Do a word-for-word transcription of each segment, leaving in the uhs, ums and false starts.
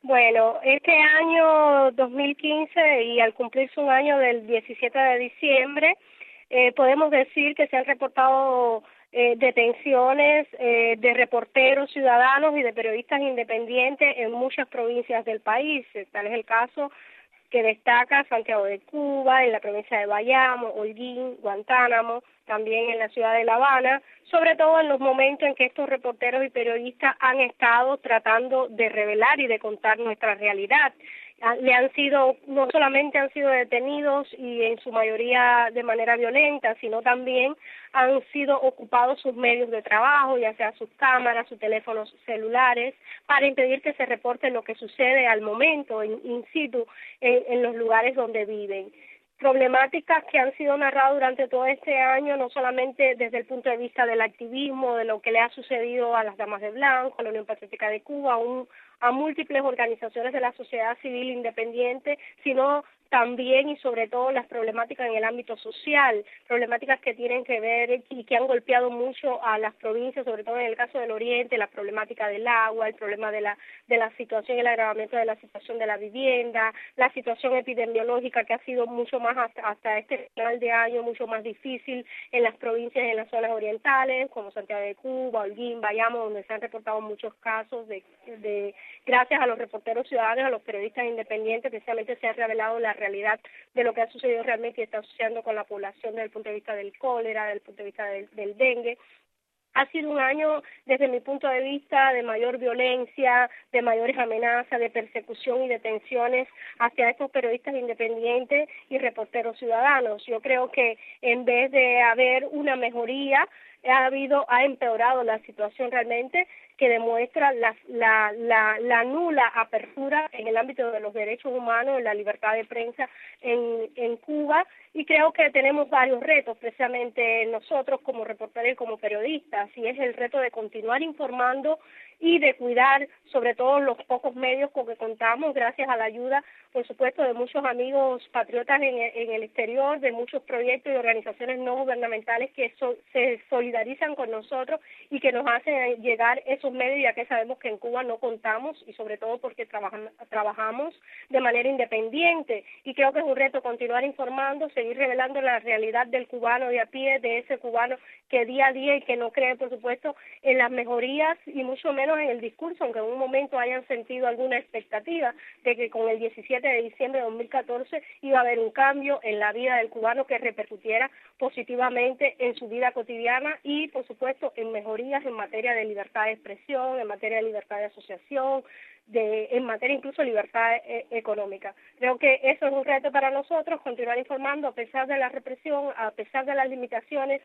Bueno, este año dos mil quince y al cumplirse un año del diecisiete de diciembre, eh, podemos decir que se han reportado eh, detenciones eh, de reporteros ciudadanos y de periodistas independientes en muchas provincias del país. Tal es el caso que destaca Santiago de Cuba, en la provincia de Bayamo, Holguín, Guantánamo, también en la ciudad de La Habana, sobre todo en los momentos en que estos reporteros y periodistas han estado tratando de revelar y de contar nuestra realidad. Le han sido, no solamente han sido detenidos y en su mayoría de manera violenta, sino también han sido ocupados sus medios de trabajo, ya sea sus cámaras, sus teléfonos celulares, para impedir que se reporte lo que sucede al momento, in, in situ, en, en los lugares donde viven. Problemáticas que han sido narradas durante todo este año, no solamente desde el punto de vista del activismo, de lo que le ha sucedido a las Damas de Blanco, a la Unión Patriótica de Cuba, a, un, a múltiples organizaciones de la sociedad civil independiente, sino también y sobre todo las problemáticas en el ámbito social, problemáticas que tienen que ver y que han golpeado mucho a las provincias, sobre todo en el caso del Oriente, la problemática del agua, el problema de la de la situación, el agravamiento de la situación de la vivienda, la situación epidemiológica que ha sido mucho más hasta, hasta este final de año, mucho más difícil en las provincias, en las zonas orientales, como Santiago de Cuba, Holguín, Bayamo, donde se han reportado muchos casos de, de gracias a los reporteros ciudadanos, a los periodistas independientes, precisamente se ha revelado la realidad de lo que ha sucedido realmente y está sucediendo con la población desde el punto de vista del cólera, desde el punto de vista del, del dengue. Ha sido un año, desde mi punto de vista, de mayor violencia, de mayores amenazas, de persecución y detenciones hacia estos periodistas independientes y reporteros ciudadanos. Yo creo que en vez de haber una mejoría, ha habido, ha empeorado la situación realmente, que demuestra la, la, la, la nula apertura en el ámbito de los derechos humanos, en la libertad de prensa en, en Cuba, y creo que tenemos varios retos, precisamente nosotros como reporteros y como periodistas, y es el reto de continuar informando y de cuidar sobre todo los pocos medios con que contamos, gracias a la ayuda, por supuesto, de muchos amigos patriotas en el, en el exterior, de muchos proyectos y organizaciones no gubernamentales que so, se solidarizan con nosotros y que nos hacen llegar esos medios, ya que sabemos que en Cuba no contamos y sobre todo porque trabajan, trabajamos de manera independiente, y creo que es un reto continuar informando, seguir revelando la realidad del cubano de a pie, de ese cubano que día a día y que no cree, por supuesto, en las mejorías y mucho menos en el discurso, aunque en un momento hayan sentido alguna expectativa de que con el diecisiete de diciembre de dos mil catorce iba a haber un cambio en la vida del cubano que repercutiera positivamente en su vida cotidiana y, por supuesto, en mejorías en materia de libertad de expresión, en materia de libertad de asociación, de, en materia incluso de libertad eh, económica. Creo que eso es un reto para nosotros, continuar informando a pesar de la represión, a pesar de las limitaciones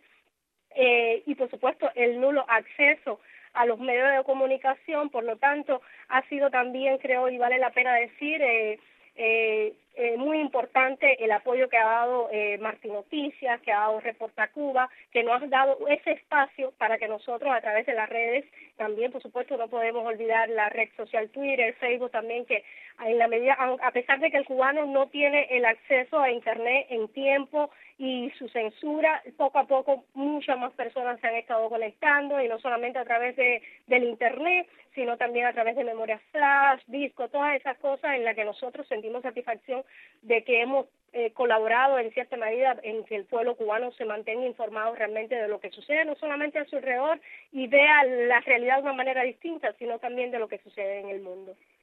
eh, y, por supuesto, el nulo acceso a los medios de comunicación. Por lo tanto, ha sido también, creo, y vale la pena decir, eh, eh, eh, muy importante el apoyo que ha dado eh, Martín Noticias, que ha dado Reporta Cuba, que nos ha dado ese espacio para que nosotros a través de las redes, también por supuesto no podemos olvidar la red social Twitter, Facebook también, que en la medida, a pesar de que el cubano no tiene el acceso a internet en tiempo y su censura, poco a poco muchas más personas se han estado conectando, y no solamente a través de del internet, sino también a través de memorias flash, discos, todas esas cosas en las que nosotros sentimos satisfacción de que hemos eh, colaborado en cierta medida en que el pueblo cubano se mantenga informado realmente de lo que sucede, no solamente a su alrededor y vea la realidad de una manera distinta, sino también de lo que sucede en el mundo.